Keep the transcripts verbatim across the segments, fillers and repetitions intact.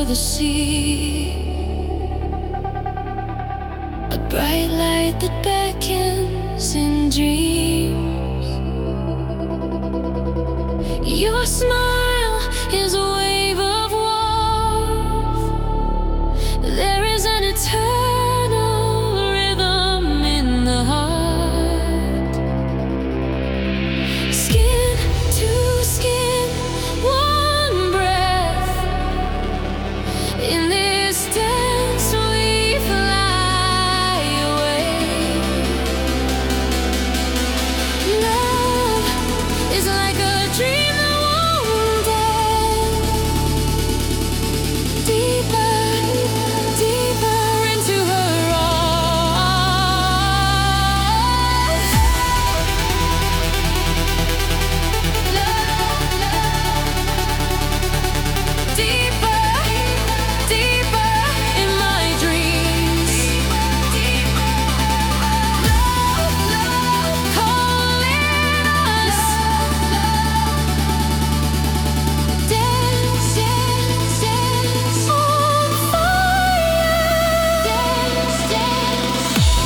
over the sea, a bright light that beckons in dreams. Your smile is a wave of warmth. There is an eternal rhythm in the heart. Skin to skin, one breath. In this dance we fly away. Love is like a dream that won't end. Deeper, deeper into her arms. Love, love. Deeper, deeper in my dreams. Love, love, calling us. Dance, dance, dance on fire. Dance, dance.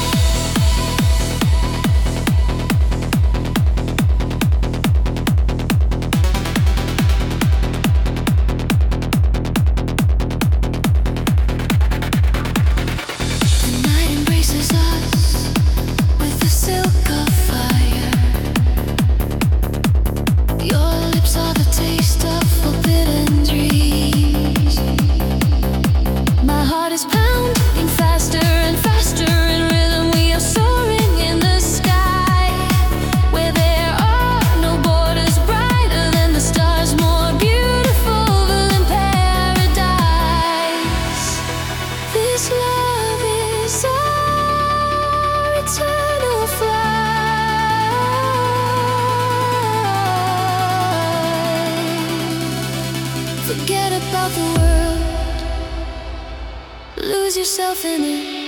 The night embraces us with the silk of fire. Your lips are the taste of forbidden dreams. My heart is pounding faster and faster in rhythm. We are soaring in the sky, where there are no borders, brighter than the stars, more beautiful than paradise. This love is our eternal flight. Forget about the world, lose yourself in it.